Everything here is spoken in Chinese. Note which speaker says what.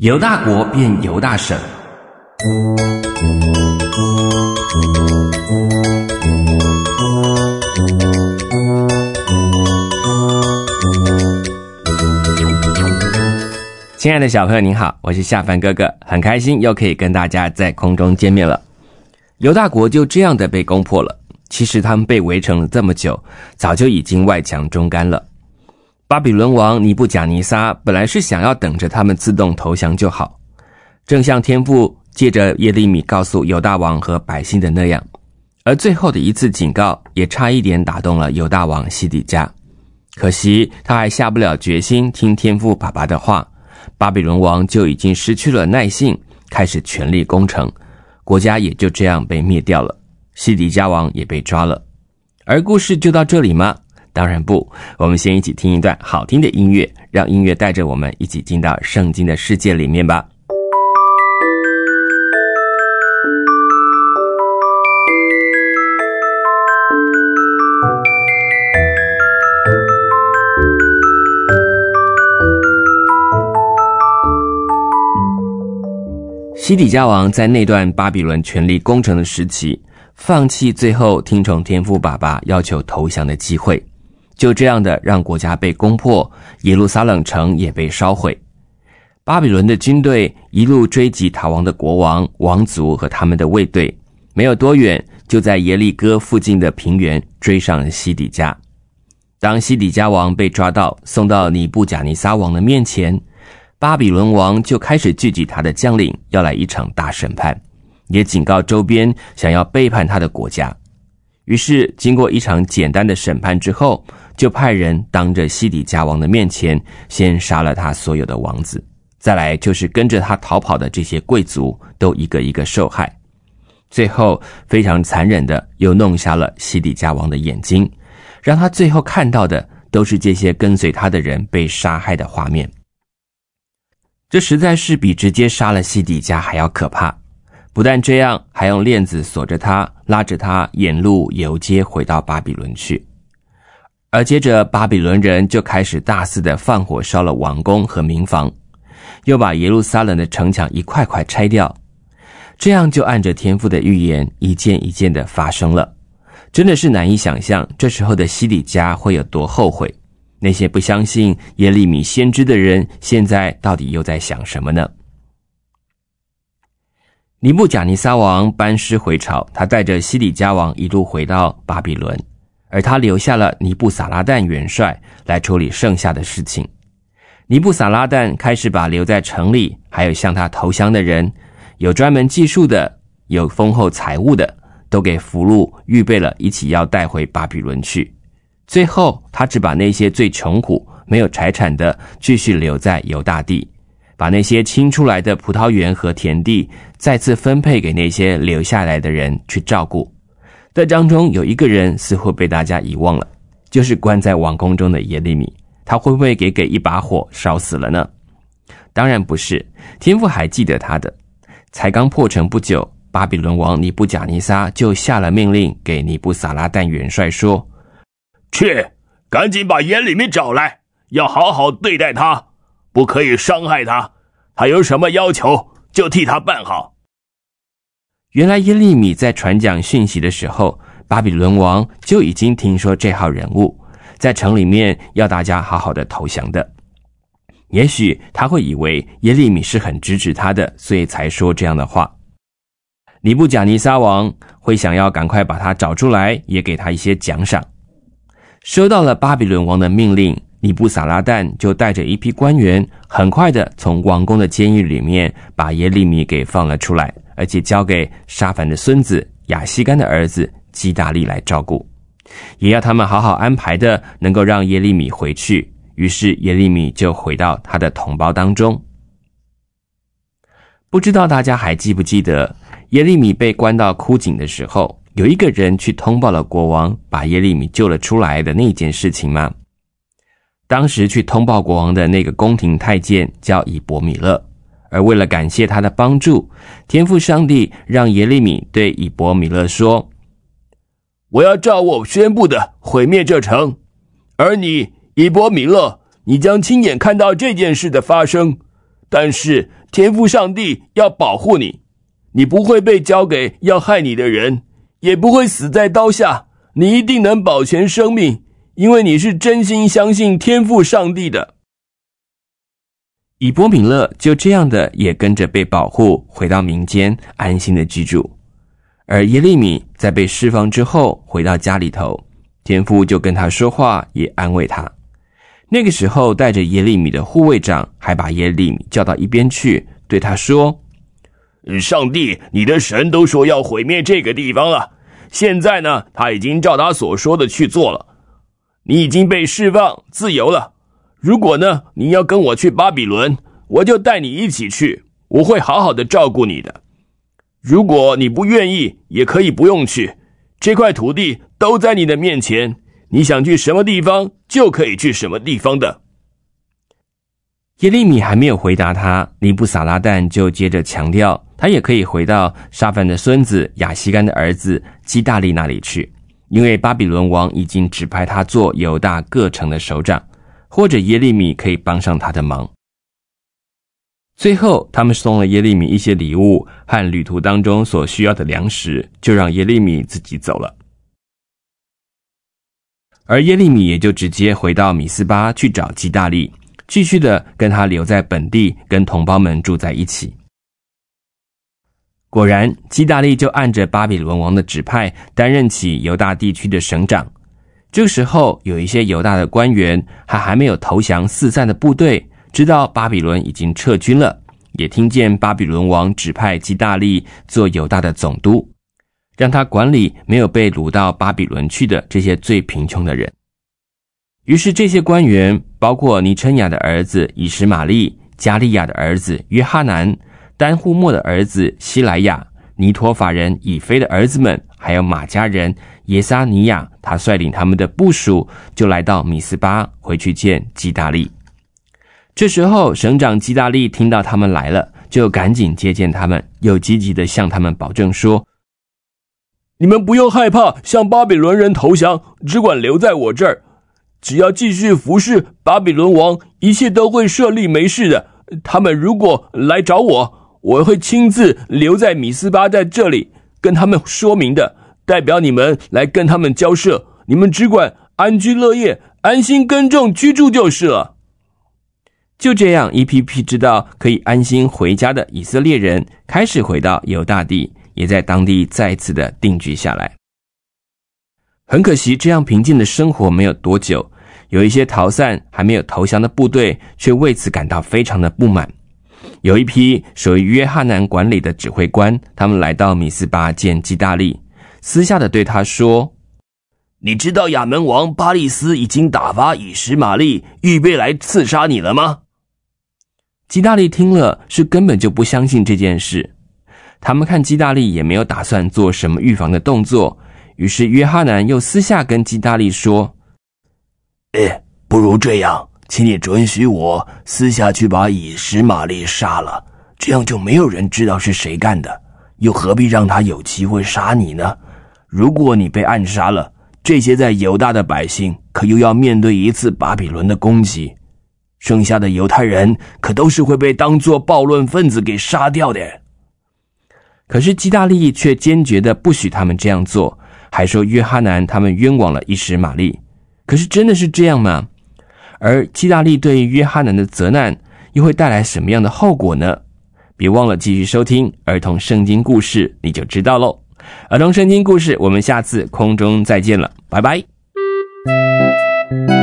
Speaker 1: 犹大国变犹大省。亲爱的小朋友您好，我是夏凡哥哥，很开心又可以跟大家在空中见面了。犹大国就这样的被攻破了，其实他们被围城了这么久，早就已经外强中干了。巴比伦王尼布甲尼撒本来是想要等着他们自动投降就好，正像天父借着耶利米告诉犹大王和百姓的那样，而最后的一次警告也差一点打动了犹大王西底家。可惜他还下不了决心听天父爸爸的话，巴比伦王就已经失去了耐性，开始全力攻城，国家也就这样被灭掉了，西底家王也被抓了。而故事就到这里吗？当然不，我们先一起听一段好听的音乐，让音乐带着我们一起进到圣经的世界里面吧。西底家王在那段巴比伦全力攻城的时期，放弃最后听从天父爸爸要求投降的机会，就这样的让国家被攻破，耶路撒冷城也被烧毁。巴比伦的军队一路追击逃亡的国王、王族和他们的卫队，没有多远就在耶利哥附近的平原追上了西底家。当西底家王被抓到，送到尼布甲尼撒王的面前，巴比伦王就开始聚集他的将领，要来一场大审判，也警告周边想要背叛他的国家。于是经过一场简单的审判之后，就派人当着西底家王的面前先杀了他所有的王子，再来就是跟着他逃跑的这些贵族都一个一个受害，最后非常残忍的又弄瞎了西底家王的眼睛，让他最后看到的都是这些跟随他的人被杀害的画面。这实在是比直接杀了西底家还要可怕。不但这样，还用链子锁着他，拉着他沿路游街回到巴比伦去。而接着巴比伦人就开始大肆的放火烧了王宫和民房，又把耶路撒冷的城墙一块块拆掉。这样就按着天父的预言一件一件的发生了。真的是难以想象这时候的西底家会有多后悔。那些不相信耶利米先知的人，现在到底又在想什么呢？尼布甲尼撒王班师回朝，他带着西底家王一路回到巴比伦，而他留下了尼布撒拉旦元帅来处理剩下的事情。尼布撒拉旦开始把留在城里还有向他投降的人，有专门技术的，有丰厚财物的，都给俘虏预备了，一起要带回巴比伦去。最后他只把那些最穷苦没有财产的继续留在犹大地，把那些清出来的葡萄园和田地再次分配给那些留下来的人去照顾。这当中有一个人似乎被大家遗忘了，就是关在王宫中的耶利米，他会不会给一把火烧死了呢？当然不是，天父还记得他的。才刚破城不久，巴比伦王尼布甲尼撒就下了命令给尼布撒拉旦元帅说，
Speaker 2: 去，赶紧把耶利米找来，要好好对待他，不可以伤害他，他有什么要求就替他办好。
Speaker 1: 原来耶利米在传讲讯息的时候，巴比伦王就已经听说这号人物在城里面要大家好好的投降的。也许他会以为耶利米是很支持他的，所以才说这样的话。尼布甲尼撒王会想要赶快把他找出来，也给他一些奖赏。收到了巴比伦王的命令，尼布撒拉旦就带着一批官员，很快的从王宫的监狱里面把耶利米给放了出来，而且交给沙凡的孙子亚西干的儿子基大利来照顾，也要他们好好安排的能够让耶利米回去。于是耶利米就回到他的同胞当中。不知道大家还记不记得耶利米被关到枯井的时候，有一个人去通报了国王，把耶利米救了出来的那件事情吗？当时去通报国王的那个宫廷太监叫以伯米勒，而为了感谢他的帮助，天父上帝让耶利米对以伯米勒说，
Speaker 2: 我要照我宣布的毁灭这城，而你以伯米勒，你将亲眼看到这件事的发生， 但是天父上帝要保护你，你不会被交给要害你的人，也不会死在刀下，你一定能保全生命，因为你是真心相信天父上帝的。”
Speaker 1: 以波米勒就这样的也跟着被保护，回到民间安心的居住。而耶利米在被释放之后回到家里头，天父就跟他说话，也安慰他。那个时候带着耶利米的护卫长还把耶利米叫到一边去，对他说：“
Speaker 2: 上帝你的神都说要毁灭这个地方了，现在呢，他已经照他所说的去做了，你已经被释放自由了。如果呢你要跟我去巴比伦，我就带你一起去，我会好好的照顾你的。如果你不愿意，也可以不用去，这块土地都在你的面前，你想去什么地方就可以去什么地方的。”
Speaker 1: 耶利米还没有回答他，尼布撒拉旦就接着强调，他也可以回到沙凡的孙子亚西干的儿子基大利那里去，因为巴比伦王已经指派他做犹大各城的首长，或者耶利米可以帮上他的忙。最后他们送了耶利米一些礼物和旅途当中所需要的粮食，就让耶利米自己走了。而耶利米也就直接回到米斯巴去找基大利，继续的跟他留在本地，跟同胞们住在一起。果然基大利就按着巴比伦王的指派担任起犹大地区的省长。这个时候有一些犹大的官员还没有投降四散的部队，知道巴比伦已经撤军了，也听见巴比伦王指派基大利做犹大的总督，让他管理没有被掳到巴比伦去的这些最贫穷的人。于是这些官员包括尼称雅的儿子以实玛利、加利亚的儿子约哈南、丹户末的儿子希莱亚、尼陀法人以非的儿子们，还有马家人耶撒尼亚，他率领他们的部属就来到米斯巴，回去见基大利。这时候省长基大利听到他们来了，就赶紧接见他们，又积极地向他们保证说：“
Speaker 2: 你们不用害怕向巴比伦人投降，只管留在我这儿，只要继续服侍巴比伦王，一切都会顺利没事的。他们如果来找我，我会亲自留在米斯巴，在这里跟他们说明的，代表你们来跟他们交涉，你们只管安居乐业，安心耕种居住就是了。”
Speaker 1: 就这样，一批批知道可以安心回家的以色列人开始回到犹大地，也在当地再次的定居下来。很可惜，这样平静的生活没有多久，有一些逃散还没有投降的部队却为此感到非常的不满。有一批属于约哈南管理的指挥官，他们来到米斯巴见基大利，私下的对他说：“
Speaker 2: 你知道亚门王巴利斯已经打发以实玛利预备来刺杀你了吗？”
Speaker 1: 基大利听了是根本就不相信这件事，他们看基大利也没有打算做什么预防的动作，于是约哈南又私下跟基大利说：“
Speaker 2: 不如这样，请你准许我私下去把以实玛利杀了，这样就没有人知道是谁干的，又何必让他有机会杀你呢？如果你被暗杀了，这些在犹大的百姓可又要面对一次巴比伦的攻击，剩下的犹太人可都是会被当作暴乱分子给杀掉的。”
Speaker 1: 可是基大利却坚决的不许他们这样做，还说约哈南他们冤枉了以实玛利。可是真的是这样吗？而基大利对约哈南的责难又会带来什么样的后果呢？别忘了继续收听儿童圣经故事，你就知道咯。儿童圣经故事，我们下次空中再见了，拜拜。